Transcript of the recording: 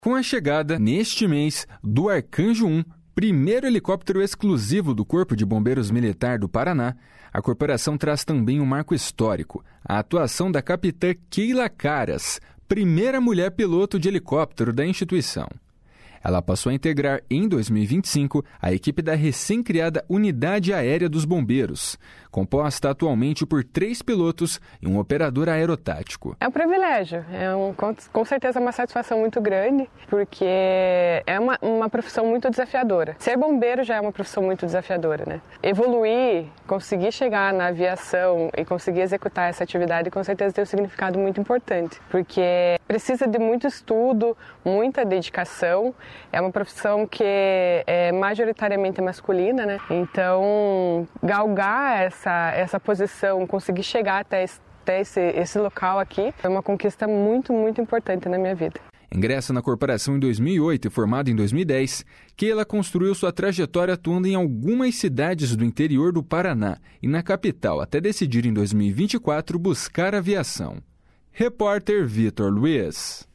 Com a chegada, neste mês, do Arcanjo 1, primeiro helicóptero exclusivo do Corpo de Bombeiros Militar do Paraná, a corporação traz também um marco histórico, a atuação da capitã Keila Caras, primeira mulher piloto de helicóptero da instituição. Ela passou a integrar, em 2025, a equipe da recém-criada Unidade Aérea dos Bombeiros, composta atualmente por 3 pilotos e um operador aerotático. É um privilégio, com certeza uma satisfação muito grande, porque é uma profissão muito desafiadora. Ser bombeiro já é uma profissão muito desafiadora, né? Evoluir, conseguir chegar na aviação e conseguir executar essa atividade, com certeza tem um significado muito importante, porque precisa de muito estudo, muita dedicação. É uma profissão que é majoritariamente masculina, né? Então, galgar essa posição, conseguir chegar até esse local aqui, foi uma conquista muito, muito importante na minha vida. Ingressa na corporação em 2008 e formada em 2010, Keila construiu sua trajetória atuando em algumas cidades do interior do Paraná e na capital, até decidir em 2024 buscar aviação. Repórter Vitor Luiz.